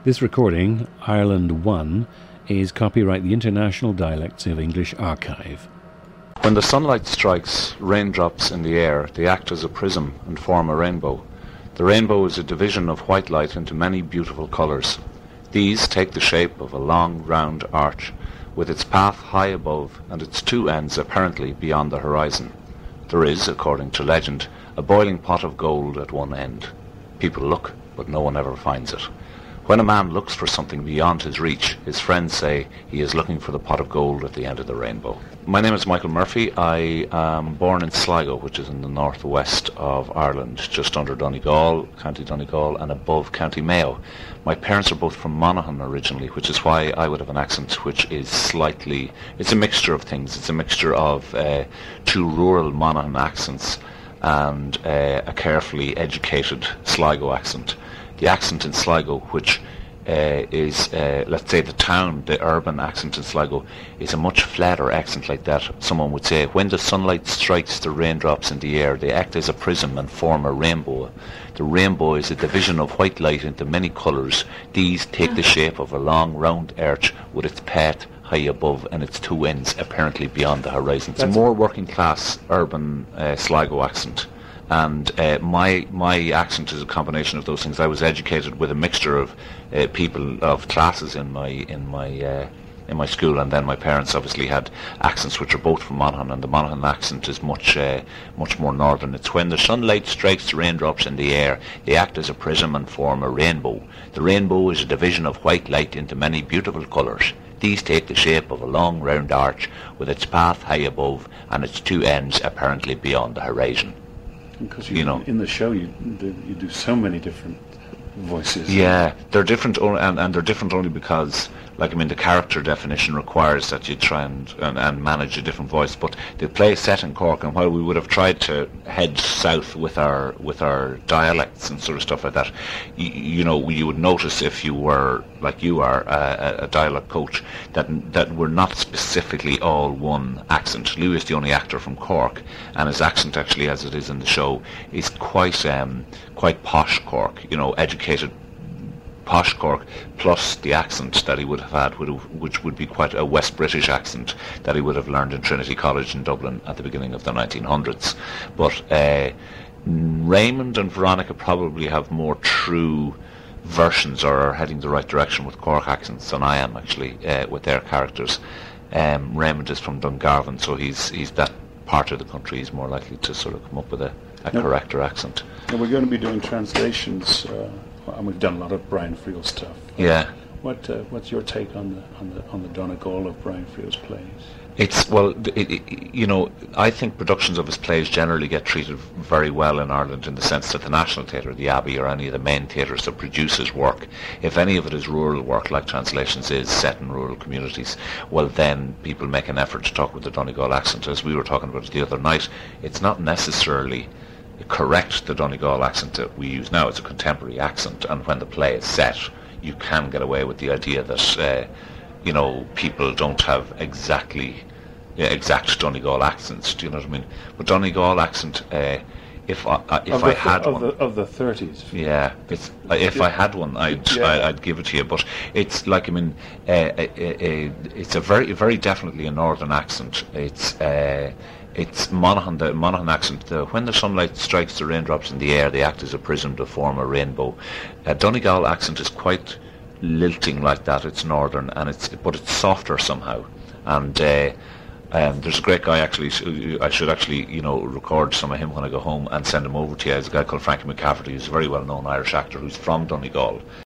This recording, Ireland 1, is copyright the International Dialects of English Archive. When the sunlight strikes raindrops in the air, they act as a prism and form a rainbow. The rainbow is a division of white light into many beautiful colours. These take the shape of a long, round arch, with its path high above and its two ends apparently beyond the horizon. There is, according to legend, a boiling pot of gold at one end. People look, but no one ever finds it. When a man looks for something beyond his reach, his friends say he is looking for the pot of gold at the end of the rainbow. My name is Michael Murphy. I am born in Sligo, which is in the northwest of Ireland, just under Donegal, County Donegal, and above County Mayo. My parents are both from Monaghan originally, which is why I would have an accent which is slightly... It's a mixture of things. It's a mixture of two rural Monaghan accents and a carefully educated Sligo accent. The accent in Sligo, which is, let's say the urban accent in Sligo, is a much flatter accent like that. Someone would say, when the sunlight strikes the raindrops in the air, they act as a prism and form a rainbow. The rainbow is a division of white light into many colours. These take the shape of a long, round arch with its path high above and its two ends apparently beyond the horizon. It's a more working class urban Sligo accent. And my accent is a combination of those things. I was educated with a mixture of people of classes in my school, and then my parents obviously had accents which are both from Monaghan, and the Monaghan accent is much more northern. It's when the sunlight strikes the raindrops in the air, they act as a prism and form a rainbow. The rainbow is a division of white light into many beautiful colours. These take the shape of a long round arch with its path high above and its two ends apparently beyond the horizon. Because in the show you do so many different voices. Yeah, they're different, and they're different only because, the character definition requires that you try and manage a different voice. But the play is set in Cork, and while we would have tried to head south with our dialects and sort of stuff like that, you would notice if you were, like you are, a dialect coach, that we're not specifically all one accent. Lou is the only actor from Cork, and his accent, actually, as it is in the show, is quite posh Cork, educated posh Cork, plus the accent that he would have had, which would be quite a West British accent that he would have learned in Trinity College in Dublin at the beginning of the 1900s. But Raymond and Veronica probably have more true versions, or are heading the right direction with Cork accents than I am, actually, with their characters. Raymond is from Dungarvan, so he's that part of the country. He's more likely to sort of come up with a correcter accent. Now we're going to be doing translations, and we've done a lot of Brian Friel stuff. Yeah. What's your take on the Donegal of Brian Friel's plays? I think productions of his plays generally get treated very well in Ireland, in the sense that the National Theatre, the Abbey, or any of the main theatres that produce his work, if any of it is rural work, like Translations is set in rural communities, well, then people make an effort to talk with the Donegal accent. As we were talking about the other night, it's not necessarily correct, the Donegal accent that we use now. It's a contemporary accent, and when the play is set, you can get away with the idea that people don't have exact Donegal accents. Do you know what I mean? But Donegal accent, if I had one of the 30s. Yeah, if I had one, I'd give it to you. But it's like, it's a very, very definitely a northern accent. It's Monaghan, the Monaghan accent. When the sunlight strikes the raindrops in the air, they act as a prism to form a rainbow. Donegal accent is quite lilting like that. It's northern, but it's softer somehow. And there's a great guy, actually. I should actually, record some of him when I go home and send him over to you. There's a guy called Frankie McCafferty, who's a very well-known Irish actor who's from Donegal.